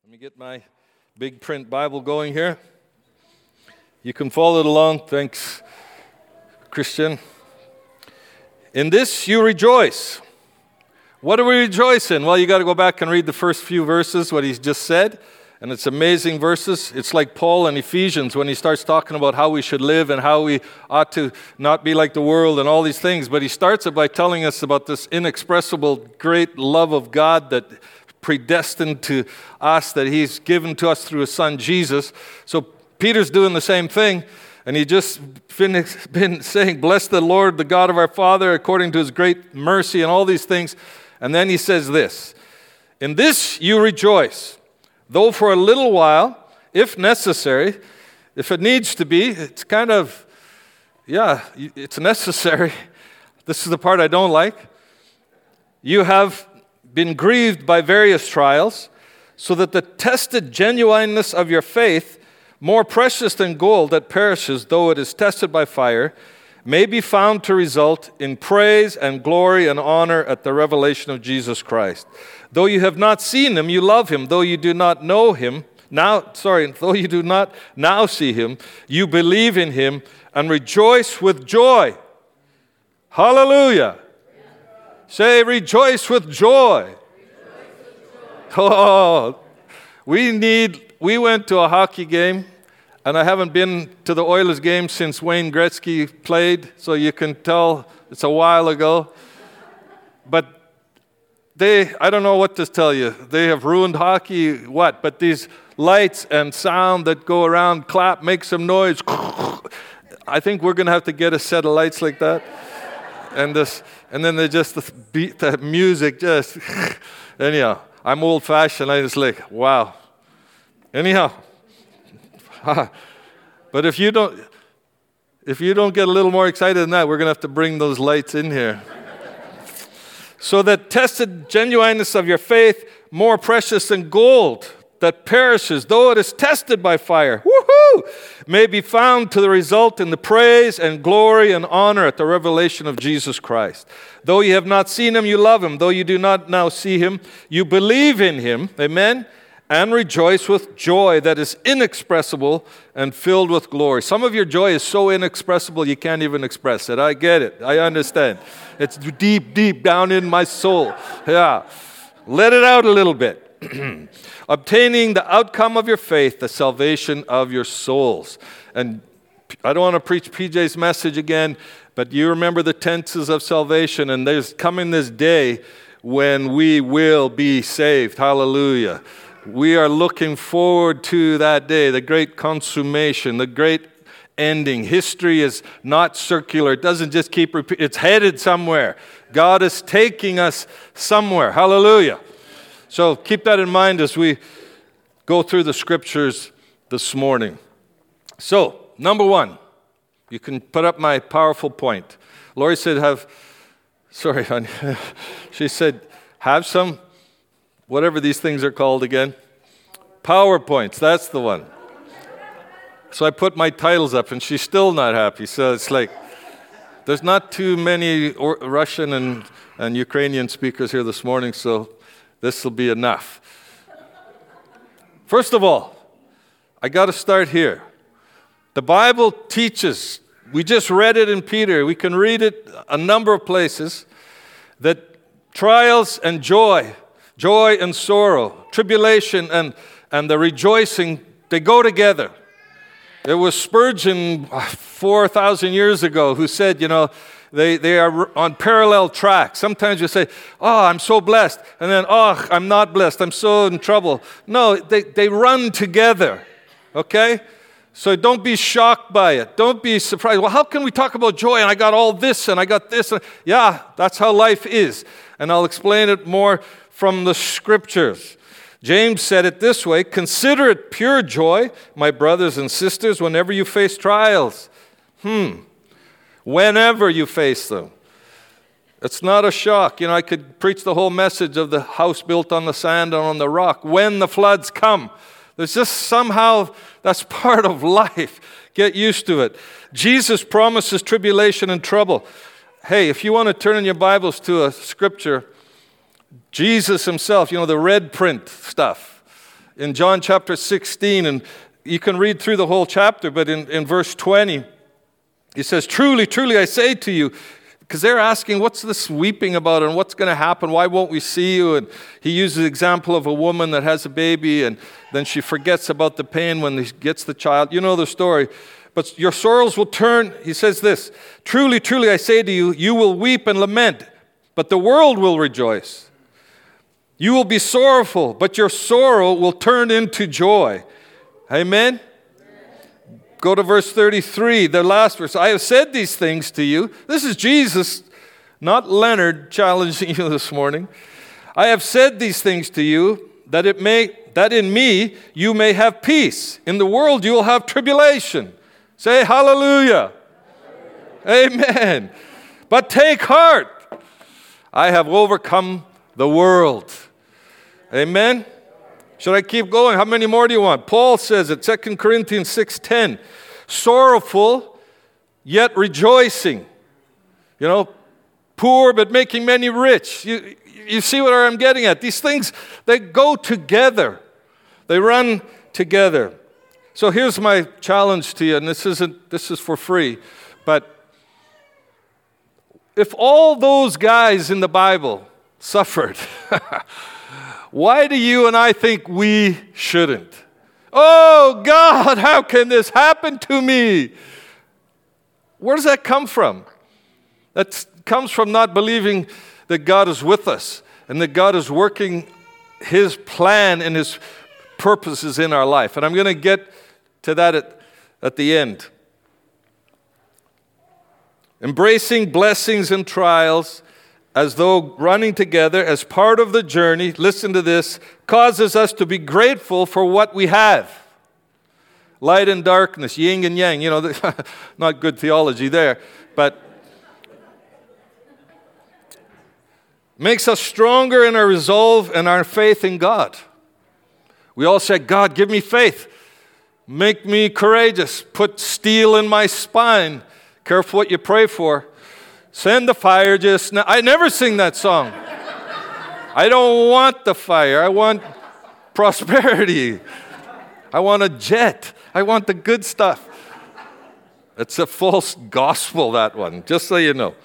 Let me get my big print Bible going here. You can follow it along. Thanks, Christian. In this you rejoice. What do we rejoice in? Well, you got to go back and read the first few verses, what he's just said. And it's amazing verses. It's like Paul in Ephesians when he starts talking about how we should live and how we ought to not be like the world and all these things. But he starts it by telling us about this inexpressible great love of God that predestined to us, that he's given to us through his son Jesus. So Peter's doing the same thing. And he just been saying, bless the Lord, the God of our Father, according to his great mercy and all these things. And then he says this, in this you rejoice, though for a little while, if necessary, if it needs to be, it's kind of, it's necessary. This is the part I don't like. You have been grieved by various trials, so that the tested genuineness of your faith, more precious than gold that perishes, though it is tested by fire, may be found to result in praise and glory and honor at the revelation of Jesus Christ. Though you have not seen him, you love him. Though you do not know him, though you do not now see him, you believe in him and rejoice with joy. Hallelujah. Say, rejoice with joy. Oh, we went to a hockey game, and I haven't been to the Oilers game since Wayne Gretzky played, so you can tell it's a while ago. But I don't know what to tell you. They have ruined hockey, but these lights and sound that go around, clap, make some noise. I think we're going to have to get a set of lights like that. And then they just beat the music just, anyhow, I'm old-fashioned, I just like, wow. Anyhow, but if you don't get a little more excited than that, we're going to have to bring those lights in here. So that tested genuineness of your faith, more precious than gold that perishes, though it is tested by fire, may be found to the result in the praise and glory and honor at the revelation of Jesus Christ. Though you have not seen him, you love him. Though you do not now see him, you believe in him. Amen. And rejoice with joy that is inexpressible and filled with glory. Some of your joy is so inexpressible you can't even express it. I get it. I understand. It's deep, deep down in my soul. Yeah. Let it out a little bit. Obtaining the outcome of your faith, the salvation of your souls. And I don't want to preach PJ's message again, but you remember the tenses of salvation, and there's coming this day when we will be saved. Hallelujah. We are looking forward to that day, the great consummation, the great ending. History is not circular. It doesn't just keep repeating. It's headed somewhere. God is taking us somewhere. Hallelujah. So keep that in mind as we go through the scriptures this morning. So, number one, you can put up my powerful point. Lori said sorry, honey. She said, have some, whatever these things are called again. PowerPoints, that's the one. So I put my titles up, and she's still not happy. So it's like, there's not too many Russian and Ukrainian speakers here this morning, so this will be enough. First of all, I got to start here. The Bible teaches, we just read it in Peter, we can read it a number of places, that trials and joy and sorrow, tribulation and the rejoicing, they go together. There was Spurgeon 4,000 years ago who said, they are on parallel tracks. Sometimes you say, oh, I'm so blessed. And then, oh, I'm not blessed. I'm so in trouble. No, they run together. Okay? So don't be shocked by it. Don't be surprised. Well, how can we talk about joy and I got all this and I got this? Yeah, that's how life is. And I'll explain it more from the scriptures. James said it this way, consider it pure joy, my brothers and sisters, whenever you face trials. Whenever you face them. It's not a shock. I could preach the whole message of the house built on the sand and on the rock. When the floods come, there's just somehow, that's part of life. Get used to it. Jesus promises tribulation and trouble. Hey, if you want to turn in your Bibles to a scripture, Jesus himself, the red print stuff. in John chapter 16, and you can read through the whole chapter, but in verse 20, he says, "Truly, truly, I say to you," because they're asking, what's this weeping about and what's going to happen? Why won't we see you? And he uses the example of a woman that has a baby and then she forgets about the pain when she gets the child. You know the story. But your sorrows will turn, he says this, "Truly, truly, I say to you, you will weep and lament, but the world will rejoice. You will be sorrowful, but your sorrow will turn into joy." Amen? Go to verse 33, the last verse. "I have said these things to you." This is Jesus, not Leonard, challenging you this morning. "I have said these things to you, that in me you may have peace. In the world you will have tribulation." Say hallelujah. Amen. "But take heart. I have overcome the world." Amen. Should I keep going? How many more do you want? Paul says it, 2 Corinthians 6:10, "Sorrowful, yet rejoicing." You know, poor, but making many rich. You see what I'm getting at? These things, they go together. They run together. So here's my challenge to you, and this is for free, but if all those guys in the Bible suffered, why do you and I think we shouldn't? Oh, God, how can this happen to me? Where does that come from? That comes from not believing that God is with us and that God is working His plan and His purposes in our life. And I'm going to get to that at the end. Embracing blessings and trials as though running together as part of the journey, listen to this, causes us to be grateful for what we have. Light and darkness, yin and yang, not good theology there, but makes us stronger in our resolve and our faith in God. We all say, "God, give me faith. Make me courageous. Put steel in my spine." Careful what you pray for. "Send the fire just now." I never sing that song. I don't want the fire. I want prosperity. I want a jet. I want the good stuff. It's a false gospel, that one, just so you know.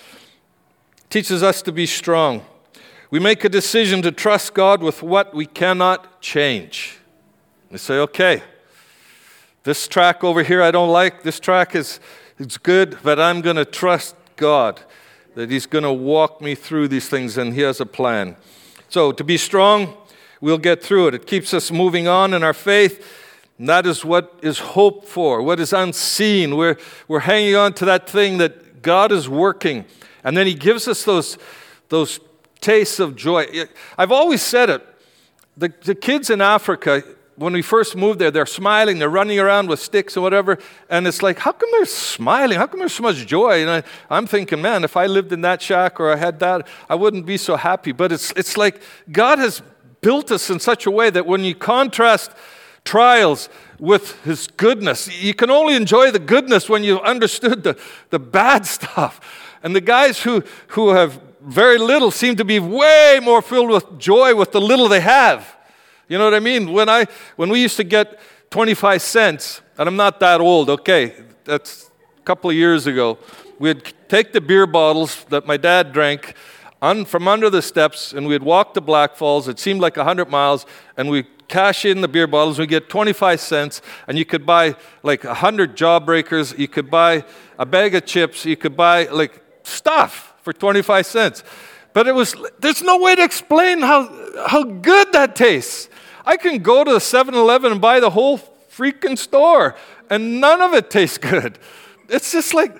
Teaches us to be strong. We make a decision to trust God with what we cannot change. We say, okay, this track over here I don't like. This track it's good, but I'm going to trust God that He's going to walk me through these things and He has a plan. So to be strong, we'll get through it. It keeps us moving on in our faith. And that is what is hoped for, what is unseen. We're hanging on to that thing that God is working. And then He gives us those tastes of joy. I've always said it. The kids in Africa, when we first moved there, they're smiling, they're running around with sticks and whatever, and it's like, how come they're smiling? How come there's so much joy? And I'm thinking, man, if I lived in that shack or I had that, I wouldn't be so happy. But it's like God has built us in such a way that when you contrast trials with His goodness, you can only enjoy the goodness when you've understood the bad stuff. And the guys who have very little seem to be way more filled with joy with the little they have. You know what I mean? When we used to get 25 cents, and I'm not that old, okay, that's a couple of years ago, we'd take the beer bottles that my dad drank from under the steps, and we'd walk to Black Falls. It seemed like 100 miles, and we'd cash in the beer bottles. We'd get 25 cents, and you could buy like 100 Jawbreakers. You could buy a bag of chips. You could buy like stuff for 25 cents. But there's no way to explain how good that tastes. I can go to the 7-Eleven and buy the whole freaking store, and none of it tastes good. It's just like,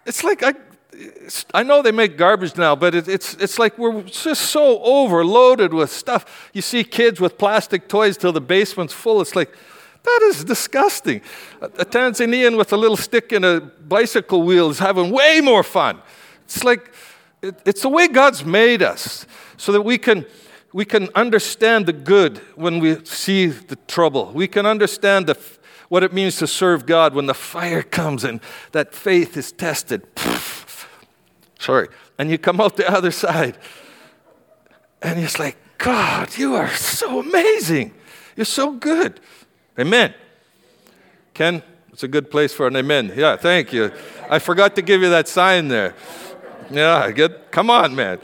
I know they make garbage now, but it's like we're just so overloaded with stuff. You see kids with plastic toys till the basement's full. It's like, that is disgusting. A Tanzanian with a little stick and a bicycle wheel is having way more fun. It's like, it's the way God's made us so that we can understand the good when we see the trouble. We can understand what it means to serve God when the fire comes and that faith is tested. And you come out the other side and it's like, God, you are so amazing. You're so good. Amen. Ken, it's a good place for an amen. Yeah, thank you. I forgot to give you that sign there. Yeah, good. Come on, man.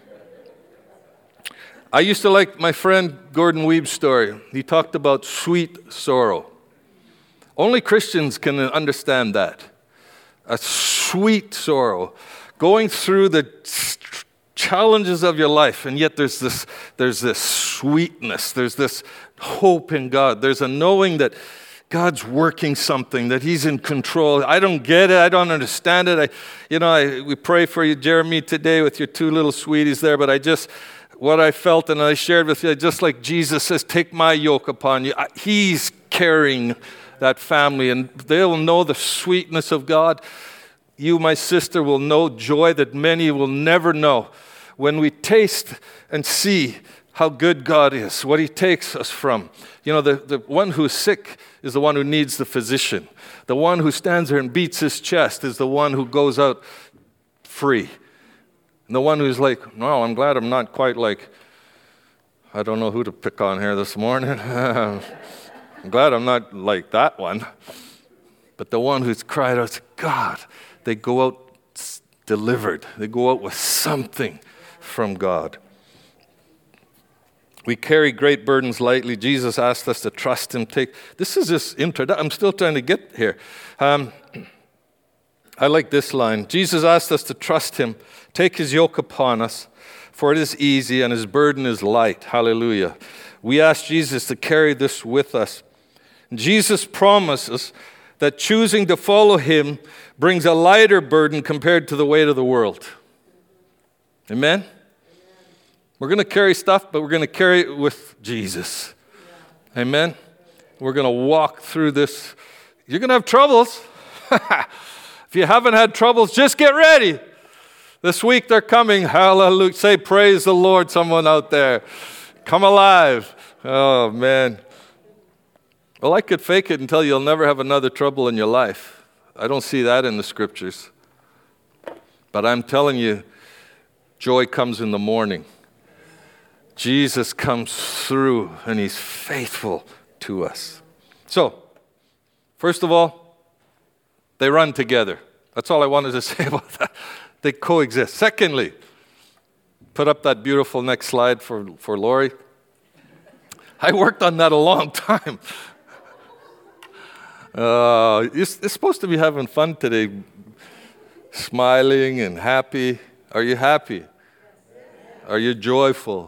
I used to like my friend Gordon Weeb's story. He talked about sweet sorrow. Only Christians can understand that. A sweet sorrow. Going through the challenges of your life, and yet there's this sweetness. There's this hope in God. There's a knowing that God's working something, that He's in control. I don't get it. I don't understand it. We pray for you, Jeremy, today with your two little sweeties there, but what I felt and I shared with you, just like Jesus says, take my yoke upon you. He's carrying that family, and they will know the sweetness of God. You, my sister, will know joy that many will never know when we taste and see how good God is, what He takes us from. The one who's sick is the one who needs the physician. The one who stands there and beats his chest is the one who goes out free. And the one who's like, no, I'm glad I'm not quite like, I don't know who to pick on here this morning. I'm glad I'm not like that one. But the one who's cried out to God, they go out delivered. They go out with something from God. We carry great burdens lightly. Jesus asked us to trust Him. This is just introduction. I'm still trying to get here. I like this line. Jesus asked us to trust Him. Take His yoke upon us, for it is easy and His burden is light. Hallelujah. We ask Jesus to carry this with us. Jesus promises that choosing to follow Him brings a lighter burden compared to the weight of the world. Amen? We're going to carry stuff, but we're going to carry it with Jesus. Amen? We're going to walk through this. You're going to have troubles. If you haven't had troubles, just get ready. This week they're coming. Hallelujah. Say, praise the Lord, someone out there. Come alive. Oh, man. Well, I could fake it until you'll never have another trouble in your life. I don't see that in the scriptures. But I'm telling you, joy comes in the morning. Jesus comes through, and He's faithful to us. So, first of all, they run together. That's all I wanted to say about that. They coexist. Secondly, put up that beautiful next slide for Lori. I worked on that a long time. You're supposed to be having fun today, smiling and happy. Are you happy? Are you joyful?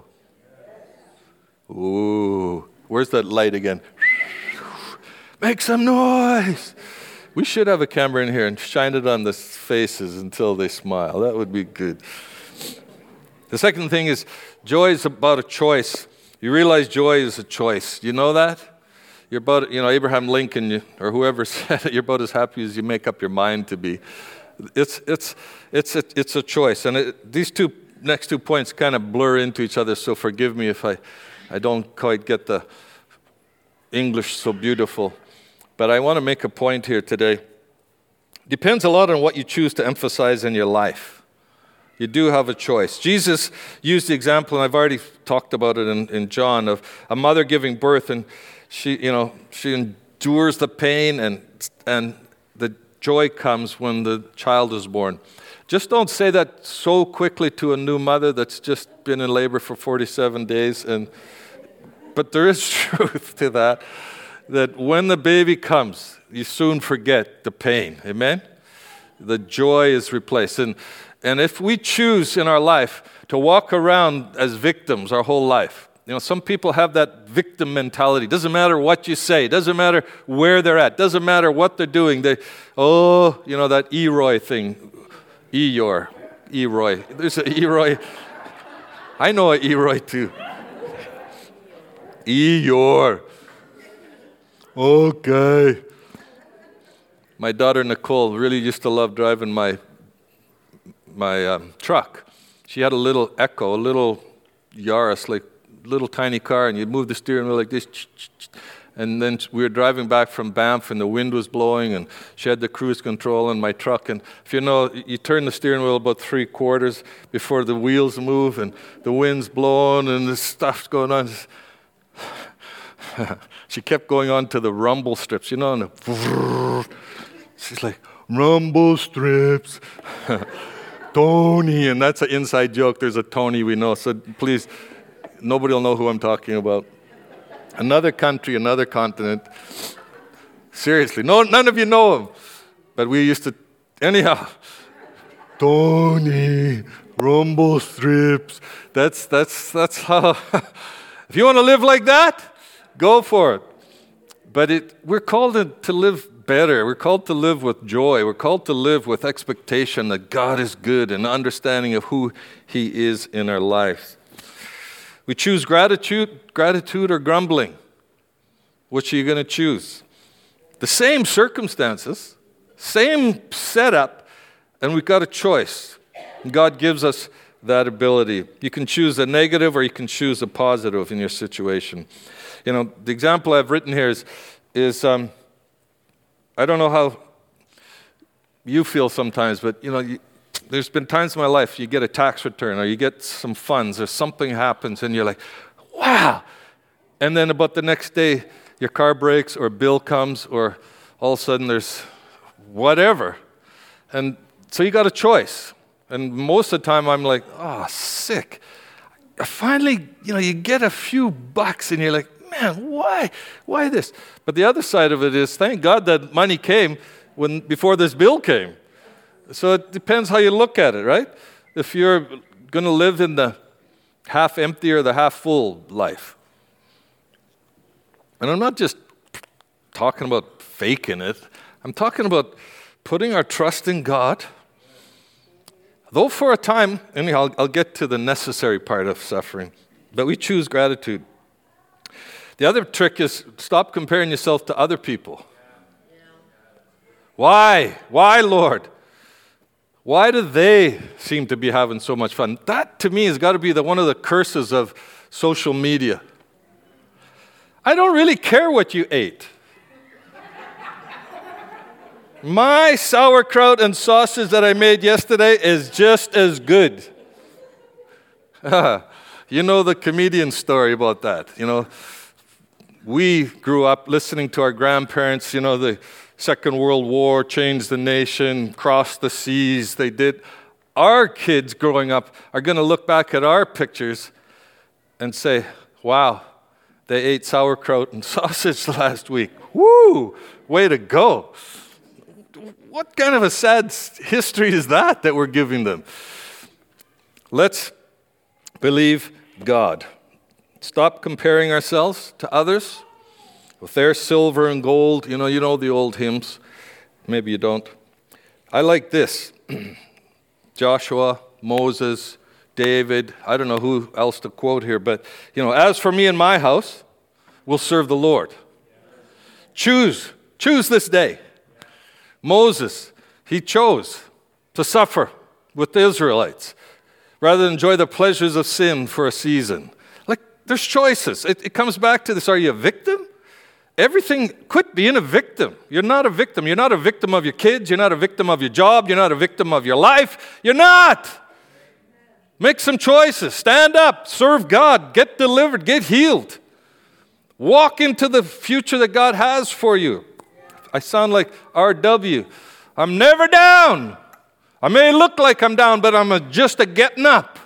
Ooh, where's that light again? Make some noise. We should have a camera in here and shine it on the faces until they smile. That would be good. The second thing is joy is about a choice. You realize joy is a choice. You know that? You're about, Abraham Lincoln or whoever said it, you're about as happy as you make up your mind to be. It's a choice. And these next 2 points kind of blur into each other, so forgive me if I don't quite get the English so beautiful. But I want to make a point here today. Depends a lot on what you choose to emphasize in your life. You do have a choice. Jesus used the example, and I've already talked about it in John, of a mother giving birth, and she endures the pain, and the joy comes when the child is born. Just don't say that so quickly to a new mother that's just been in labor for 47 days. But there is truth to that when the baby comes, you soon forget the pain. Amen? The joy is replaced. And if we choose in our life to walk around as victims our whole life, some people have that victim mentality. Doesn't matter what you say. Doesn't matter where they're at. Doesn't matter what they're doing. That Eroy thing. Eroy. There's an Eroy. I know an Eroy too. Eeyore. Okay. My daughter Nicole really used to love driving my truck. She had a little Echo, a little Yaris, like little tiny car, and you'd move the steering wheel like this. And then we were driving back from Banff, and the wind was blowing, and she had the cruise control in my truck. And if you turn the steering wheel about 3/4 before the wheels move, and the wind's blowing, and the stuff's going on. She kept going on to the rumble strips, and she's like, rumble strips. Tony, and that's an inside joke. There's a Tony we know, so please, nobody will know who I'm talking about. Another country, another continent. Seriously, none of you know him, but we used to, anyhow. Tony, rumble strips. That's how. If you want to live like that, go for it. But we're called to live better. We're called to live with joy. We're called to live with expectation that God is good and understanding of who He is in our lives. We choose gratitude or grumbling. Which are you going to choose? The same circumstances, same setup, and we've got a choice. And God gives us that ability. You can choose a negative or you can choose a positive in your situation. The example I've written here is I don't know how you feel sometimes, but there's been times in my life you get a tax return or you get some funds or something happens and you're like, wow. And then about the next day, your car breaks or a bill comes or all of a sudden there's whatever. And so you got a choice. And most of the time I'm like, sick. Finally, you get a few bucks and you're like, man, why this? But the other side of it is, thank God that money came before this bill came. So it depends how you look at it, right? If you're going to live in the half empty or the half full life. And I'm not just talking about faking it. I'm talking about putting our trust in God. Though for a time, anyhow, I'll get to the necessary part of suffering, but we choose gratitude. The other trick is stop comparing yourself to other people. Why? Why, Lord? Why do they seem to be having so much fun? That, to me, has got to be one of the curses of social media. I don't really care what you ate. My sauerkraut and sausage that I made yesterday is just as good. You know the comedian story about that. We grew up listening to our grandparents, the Second World War changed the nation, crossed the seas. They did. Our kids growing up are going to look back at our pictures and say, wow, they ate sauerkraut and sausage last week. Woo, way to go. What kind of a sad history is that we're giving them? Let's believe God. Stop comparing ourselves to others with their silver and gold. You know the old hymns. Maybe you don't. I like this. Joshua, Moses, David. I don't know who else to quote here, but, as for me and my house, we'll serve the Lord. Choose this day. Moses, he chose to suffer with the Israelites rather than enjoy the pleasures of sin for a season. There's choices. It comes back to this. Are you a victim? Everything, quit being a victim. You're not a victim. You're not a victim of your kids. You're not a victim of your job. You're not a victim of your life. You're not. Make some choices. Stand up. Serve God. Get delivered. Get healed. Walk into the future that God has for you. I sound like R.W. I'm never down. I may look like I'm down, but I'm just a getting up.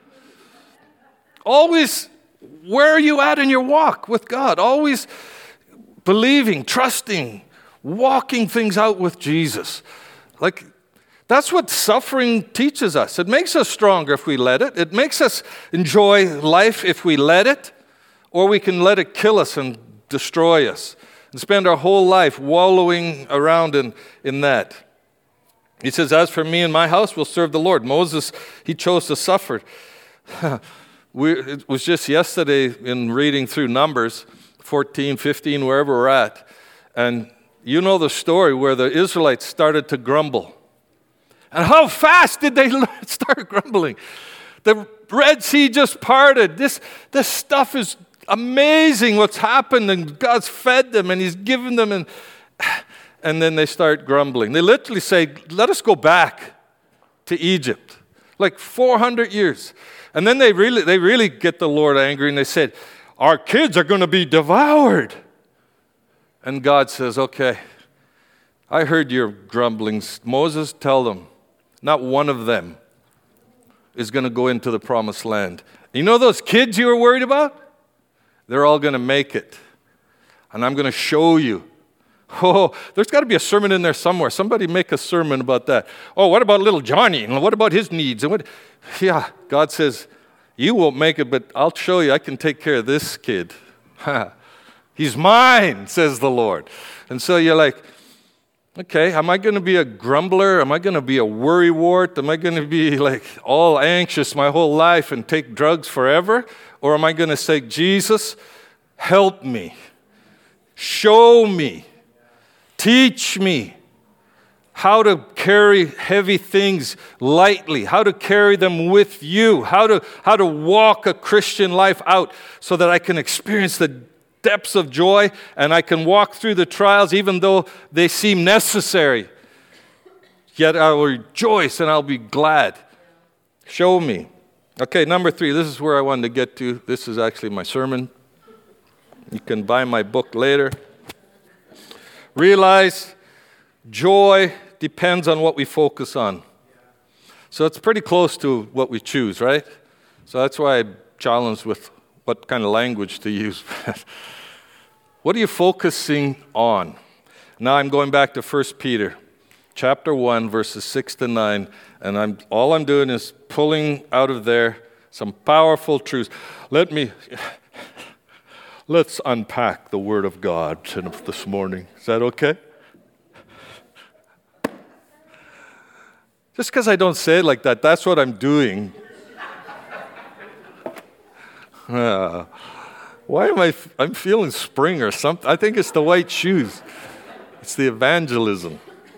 Always, where are you at in your walk with God? Always believing, trusting, walking things out with Jesus. That's what suffering teaches us. It makes us stronger if we let it. It makes us enjoy life if we let it. Or we can let it kill us and destroy us and spend our whole life wallowing around in that. He says, as for me and my house, we'll serve the Lord. Moses, he chose to suffer. It was just yesterday in reading through Numbers 14, 15, wherever we're at. And you know the story where the Israelites started to grumble. And how fast did they start grumbling? The Red Sea just parted. This stuff is amazing what's happened, and God's fed them and He's given them, and then they start grumbling. They literally say, let us go back to Egypt. 400 years. And then they really get the Lord angry, and they said, our kids are going to be devoured. And God says, okay, I heard your grumblings. Moses, tell them, not one of them is going to go into the promised land. You know those kids you were worried about? They're all going to make it. And I'm going to show you. Oh, there's got to be a sermon in there somewhere. Somebody make a sermon about that. Oh, what about little Johnny? And what about his needs? And what? Yeah, God says, you won't make it, but I'll show you I can take care of this kid. He's mine, says the Lord. And so you're like, okay, am I going to be a grumbler? Am I going to be a worrywart? Am I going to be like all anxious my whole life and take drugs forever? Or am I going to say, Jesus, help me, show me, teach me how to carry heavy things lightly, how to carry them with you, how to walk a Christian life out so that I can experience the depths of joy and I can walk through the trials even though they seem necessary. Yet I will rejoice and I'll be glad. Show me. Okay, number 3, this is where I wanted to get to. This is actually my sermon. You can buy my book later. Realize joy depends on what we focus on. So it's pretty close to what we choose, right? So that's why I challenged with what kind of language to use. What are you focusing on? Now I'm going back to 1 Peter chapter 1, verses 6 to 9, and all I'm doing is pulling out of there some powerful truths. Let's unpack the Word of God this morning. Is that okay? Just because I don't say it like that, that's what I'm doing. Why am I'm feeling spring or something? I think it's the white shoes. It's the evangelism.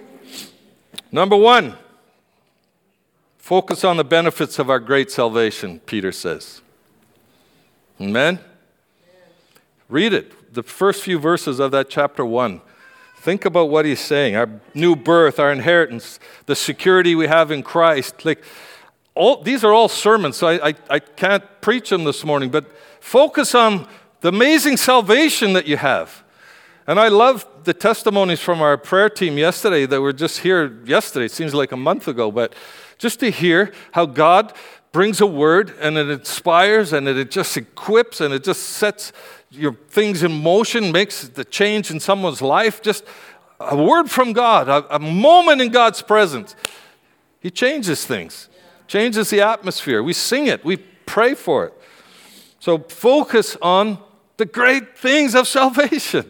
Number 1, focus on the benefits of our great salvation, Peter says. Amen? Read it, the first few verses of that chapter 1. Think about what he's saying. Our new birth, our inheritance, the security we have in Christ. These are all sermons, so I can't preach them this morning, but focus on the amazing salvation that you have. And I love the testimonies from our prayer team yesterday that were just here yesterday. It seems like a month ago, but just to hear how God brings a word and it inspires and it just equips and it just sets your things in motion, makes the change in someone's life. Just a word from God, a moment in God's presence. He changes things, changes the atmosphere. We sing it, we pray for it. So focus on the great things of salvation.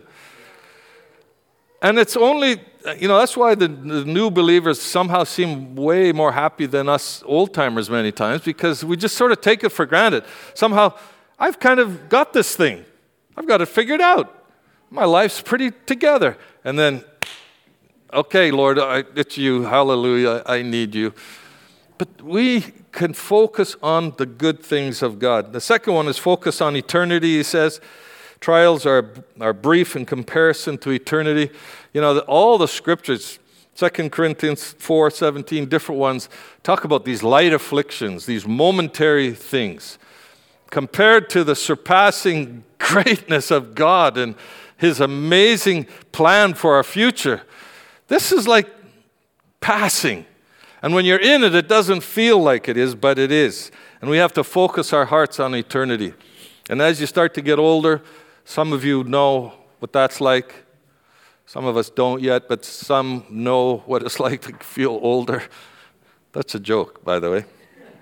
And it's only, that's why the new believers somehow seem way more happy than us old-timers many times, because we just sort of take it for granted. Somehow, I've kind of got this thing. I've got it figured out. My life's pretty together. And then, okay, Lord, it's you. Hallelujah. I need you. But we can focus on the good things of God. The second one is focus on eternity, he says. Trials are brief in comparison to eternity. All the scriptures, 2 Corinthians 4:17, different ones, talk about these light afflictions, these momentary things, compared to the surpassing greatness of God and His amazing plan for our future. This is like passing. And when you're in it, it doesn't feel like it is, but it is. And we have to focus our hearts on eternity. And as you start to get older, some of you know what that's like. Some of us don't yet, but some know what it's like to feel older. That's a joke, by the way.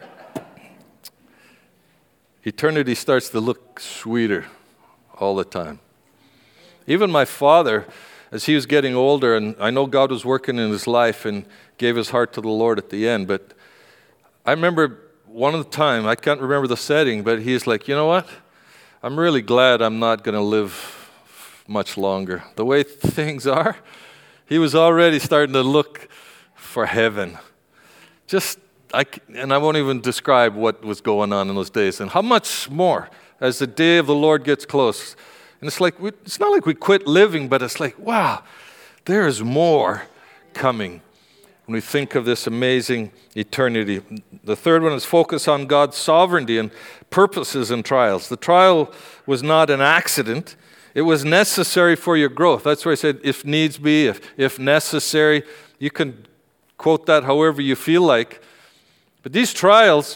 Eternity starts to look sweeter all the time. Even my father, as he was getting older, and I know God was working in his life and gave his heart to the Lord at the end, but I remember one of the time, I can't remember the setting, but he's like, you know what? I'm really glad I'm not going to live much longer. The way things are, he was already starting to look for heaven. And I won't even describe what was going on in those days. And how much more as the day of the Lord gets close. And it's not like we quit living, but it's like, wow, there is more coming. when we think of this amazing eternity. The third one is focus on God's sovereignty and purposes in trials. The trial was not an accident. It was necessary for your growth. That's why I said, if needs be, if necessary. You can quote that however you feel like. But these trials,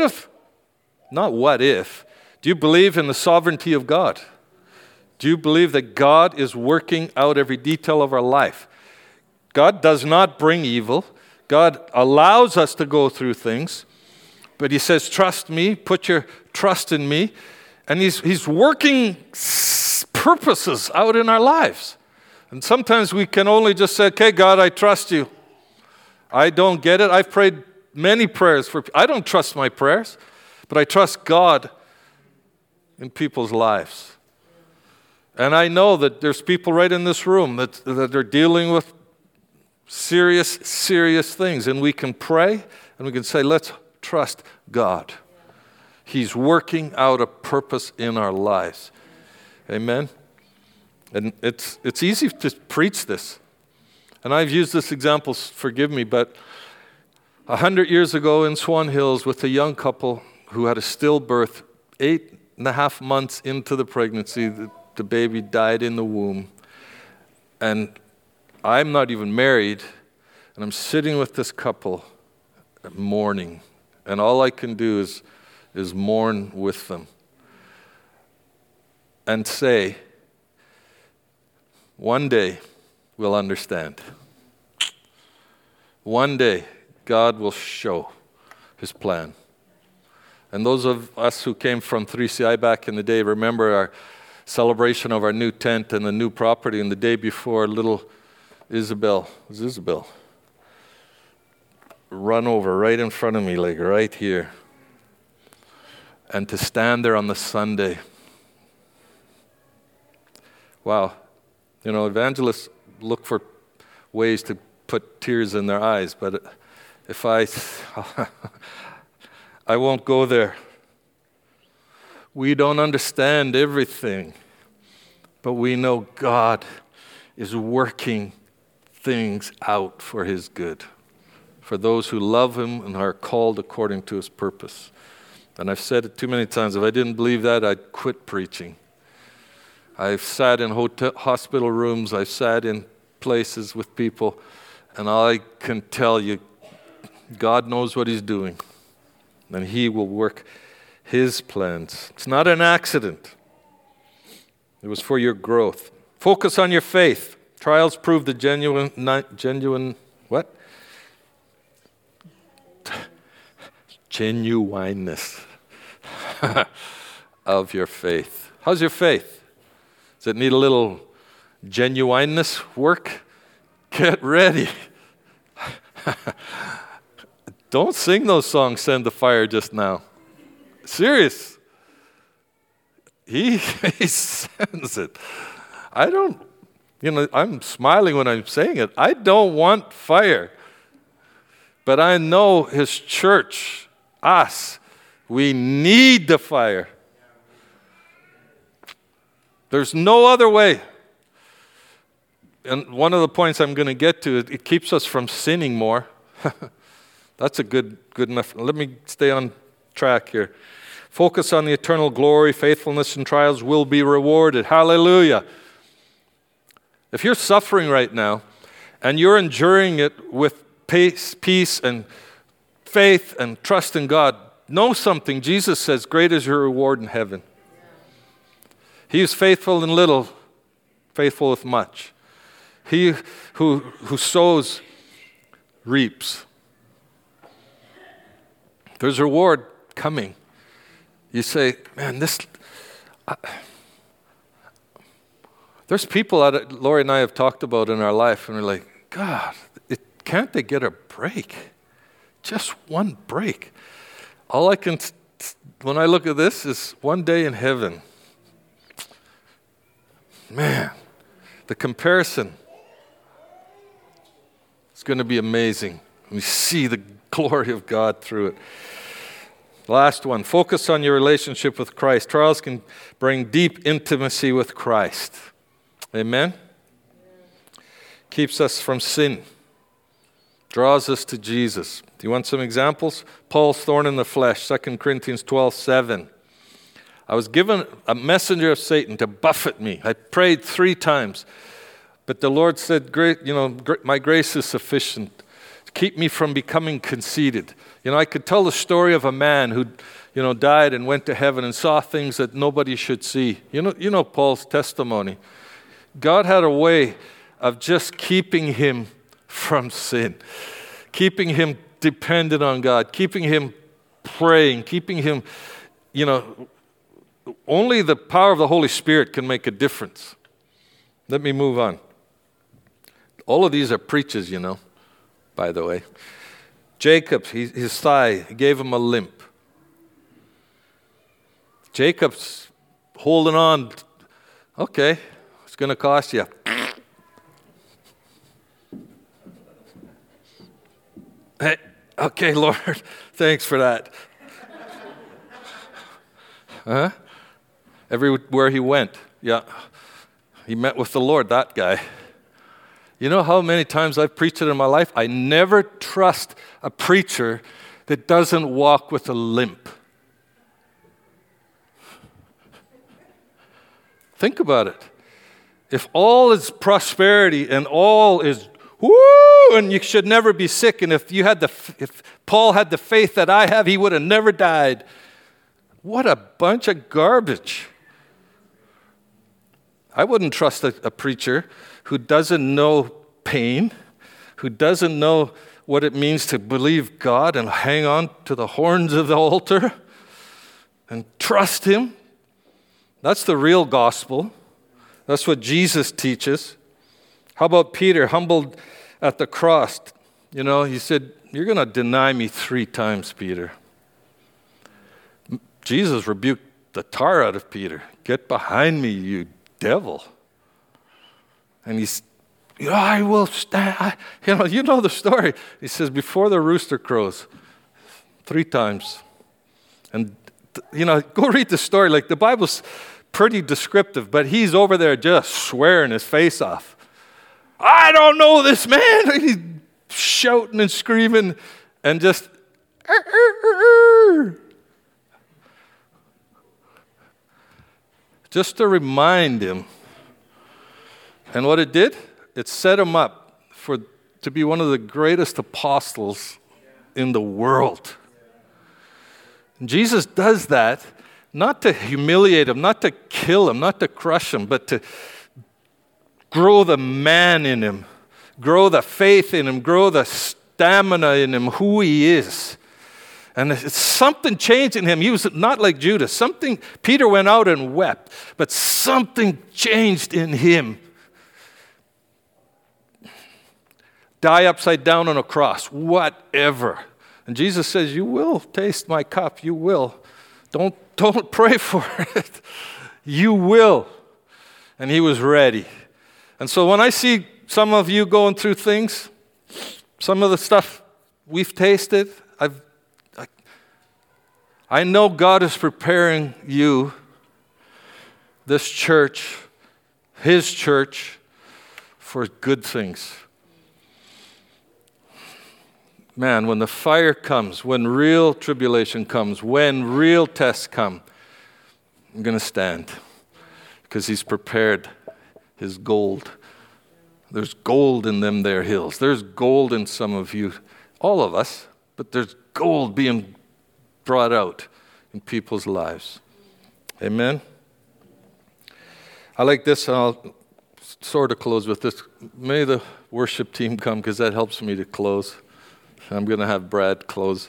do you believe in the sovereignty of God? Do you believe that God is working out every detail of our life? God does not bring evil. God allows us to go through things. But he says, trust me, put your trust in me. And he's working purposes out in our lives. And sometimes we can only just say, okay, God, I trust you. I don't get it. I've prayed many prayers for people. I don't trust my prayers, but I trust God in people's lives. And I know that there's people right in this room that are dealing with serious things. And we can pray and we can say, let's trust God. He's working out a purpose in our lives. Amen? And it's easy to preach this. And I've used this example, forgive me, but 100 years ago in Swan Hills with a young couple who had a stillbirth, 8.5 months into the pregnancy, the baby died in the womb. And I'm not even married, and I'm sitting with this couple mourning. And all I can do is mourn with them and say, one day we'll understand. One day God will show his plan. And those of us who came from 3CI back in the day remember our celebration of our new tent and the new property, and the day before little Isabel run over right in front of me, like right here. And to stand there on the Sunday. Wow. You know, evangelists look for ways to put tears in their eyes, but if I won't go there. We don't understand everything, but we know God is working things out for his good, for those who love him and are called according to his purpose. And I've said it too many times, if I didn't believe that, I'd quit preaching. I've sat in hospital rooms, I've sat in places with people, and I can tell you, God knows what he's doing, and he will work his plans. It's not an accident. It was for your growth. Focus on your faith. Trials prove the genuineness of your faith. How's your faith? Does it need a little genuineness work? Get ready. Don't sing those songs, Send the Fire, just now. Serious. He sends it. I'm smiling when I'm saying it. I don't want fire. But I know his church, us, we need the fire. There's no other way. And one of the points I'm going to get to, it keeps us from sinning more. That's a good enough. Let me stay on track here. Focus on the eternal glory, faithfulness, and trials will be rewarded. Hallelujah. If you're suffering right now and you're enduring it with peace and faith and trust in God, know something. Jesus says, great is your reward in heaven. He is faithful in little, faithful with much. He who sows reaps. There's a reward coming. You say, man, there's people that Lori and I have talked about in our life, and we're like, God, can't they get a break? Just one break. All I can, when I look at this, is one day in heaven. Man, the comparison is going to be amazing. We see the glory of God through it. Last one, focus on your relationship with Christ. Trials can bring deep intimacy with Christ. Amen? Keeps us from sin. draws us to Jesus. Do you want some examples? Paul's thorn in the flesh, 2 Corinthians 12:7. I was given a messenger of Satan to buffet me. I prayed 3 times. But the Lord said, my grace is sufficient to keep me from becoming conceited. I could tell the story of a man who, died and went to heaven and saw things that nobody should see. You know Paul's testimony. God had a way of just keeping him from sin, keeping him dependent on God, keeping him praying, keeping him, only the power of the Holy Spirit can make a difference. Let me move on. All of these are preachers, by the way. Jacob, his thigh, gave him a limp. Jacob's holding on. Okay, it's going to cost you. Hey, okay, Lord, thanks for that. Everywhere he went, he met with the Lord, that guy. You know how many times I've preached it in my life? I never trust a preacher that doesn't walk with a limp. Think about it. If all is prosperity and all is woo, and you should never be sick, and if Paul had the faith that I have, he would have never died. What a bunch of garbage. I wouldn't trust a preacher who doesn't know pain, who doesn't know what it means to believe God and hang on to the horns of the altar and trust Him. That's the real gospel. That's what Jesus teaches. How about Peter, humbled at the cross? He said, "You're going to deny me 3 times, Peter." Jesus rebuked the tar out of Peter. "Get behind me, you devil." And he's, "I will stand." You know the story. He says, "Before the rooster crows, 3 times." And, go read the story. Like, the Bible's pretty descriptive, but he's over there just swearing his face off. "I don't know this man." He's shouting and screaming and just, just to remind him. And what it did, it set him up to be one of the greatest apostles in the world. And Jesus does that not to humiliate him, not to kill him, not to crush him, but to grow the man in him, grow the faith in him, grow the stamina in him, who he is. And something changed in him. He was not like Judas. Peter went out and wept, but something changed in him. Die upside down on a cross, whatever. And Jesus says, "You will taste my cup. You will. Don't pray for it. You will." And he was ready. And so when I see some of you going through things, some of the stuff we've tasted, I know God is preparing you, this church, His church, for good things. Man, when the fire comes, when real tribulation comes, when real tests come, I'm going to stand because He's prepared His gold. There's gold in them there hills. There's gold in some of you, all of us, but there's gold being brought out in people's lives. Amen? I like this, and I'll sort of close with this. May the worship team come because that helps me to close. I'm going to have Brad close.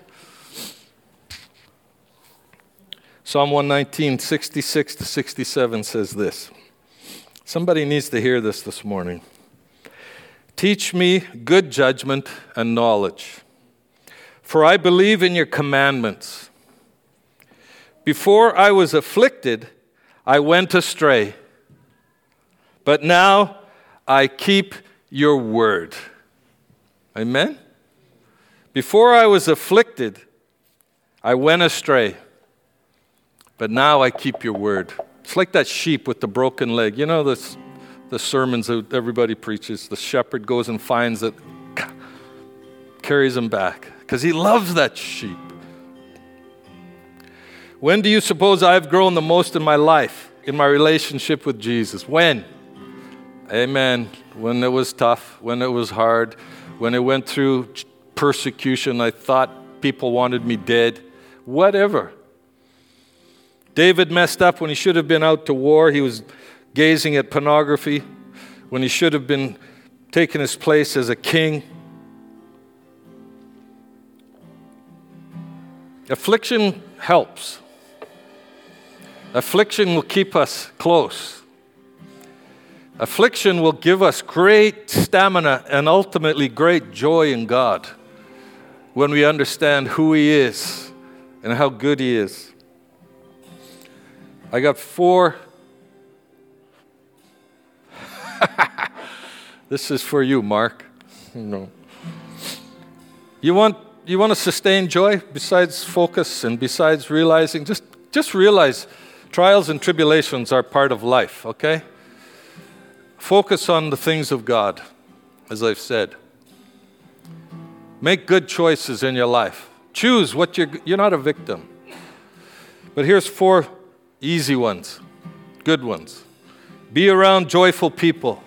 Psalm 119, 66 to 67 says this. Somebody needs to hear this morning. "Teach me good judgment and knowledge, for I believe in your commandments. Before I was afflicted, I went astray, but now I keep your word." Amen? Before I was afflicted, I went astray, but now I keep your word. It's like that sheep with the broken leg. You know the sermons that everybody preaches. The shepherd goes and finds it, carries him back because he loves that sheep. When do you suppose I've grown the most in my life, in my relationship with Jesus? When? Amen. When it was tough, when it was hard, when I went through persecution, I thought people wanted me dead, whatever. David messed up when he should have been out to war. He was gazing at pornography when he should have been taking his place as a king. Affliction helps. Affliction will keep us close. Affliction will give us great stamina and ultimately great joy in God when we understand who He is and how good He is. I got 4. This is for you, Mark. No. You want to sustain joy besides focus and besides realizing, just realize trials and tribulations are part of life, okay? Focus on the things of God, as I've said. Make good choices in your life. Choose what you're not a victim. But here's 4 easy ones, good ones. Be around joyful people.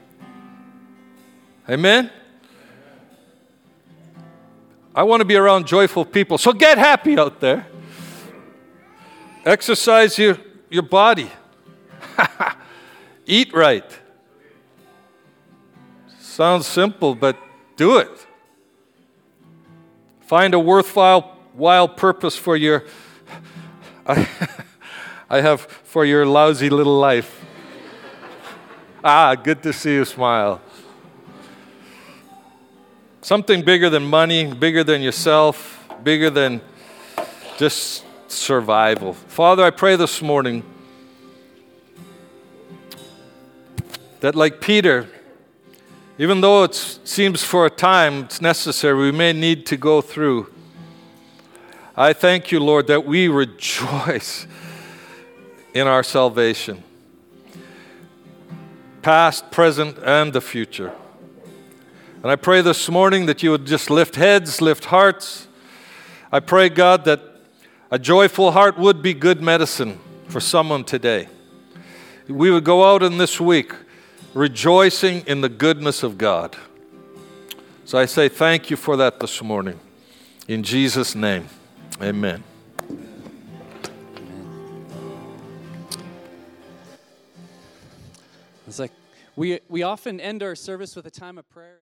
Amen? I want to be around joyful people, so get happy out there. Exercise your body. Eat right. Sounds simple, but do it. Find a worthwhile purpose for your for your lousy little life. Good to see you smile. Something bigger than money, bigger than yourself, bigger than just survival. Father, I pray this morning that like Peter, even though it seems for a time it's necessary, we may need to go through. I thank you, Lord, that we rejoice in our salvation, past, present, and the future. And I pray this morning that you would just lift heads, lift hearts. I pray, God, that a joyful heart would be good medicine for someone today. We would go out in this week rejoicing in the goodness of God. So I say thank you for that this morning. In Jesus' name, amen. It's like we often end our service with a time of prayer.